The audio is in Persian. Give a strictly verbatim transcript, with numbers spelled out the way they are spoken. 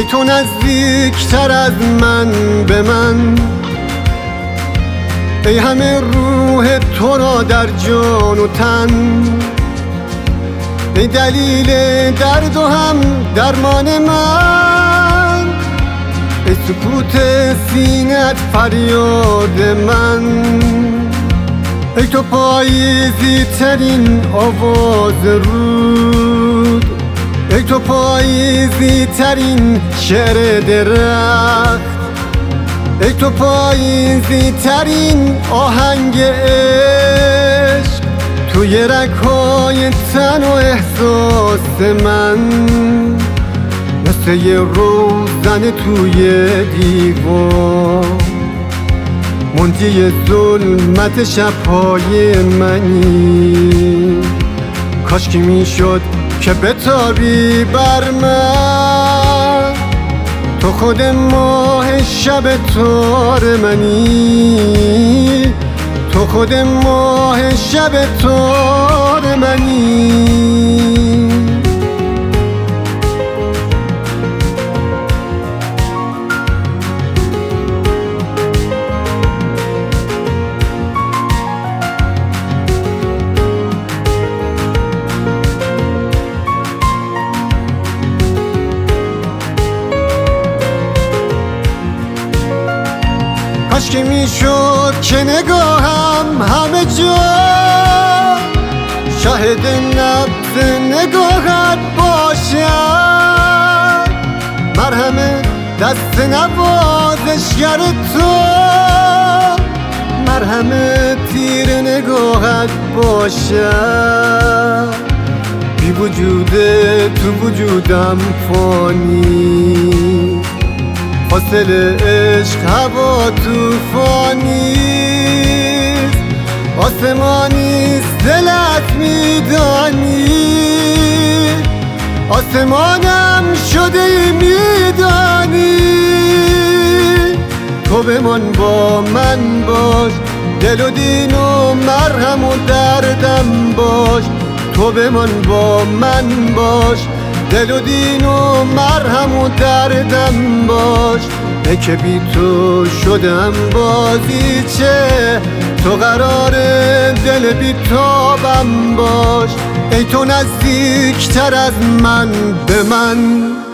ای تو نزدیکتر از من به من، ای همه روح تو را در جان و تن، ای دلیل درد و هم درمان من، ای سکوت سینت فریاد من، ای تو پاییزی ترین آواز رود، ای تو پاییزی ترین شعر درخت، ای تو پاییزی ترین آهنگ عشق توی رگ‌های تن و احساس من، مثل یه روزن توی دیوار، منجی ظلمت شب‌های منی. کاش که میشد که بتابی بر من، تو خود ماه شب تار منی، تو خود ماه شب تار منی. کاش که میشد که نگاهم همه جا شاهد نبض نگاهت باشد، مرهم دست نوازشگر تو، مرهم تیر نگاهت باشد. بی وجود تو وجودم فانی، فاصله عشق هوا توفانیست، آسمانیست دلت میدانی، آسمانم شده میدانی. تو بمان با من باش، دل و دین و مرهم و دردم باش، تو بمان با من باش، دل و دین و مرهم و دردم باش. ای که بی تو شدم بازیچه، تو قرار دل بی تابم باش، ای تو نزدیکتر از من به من.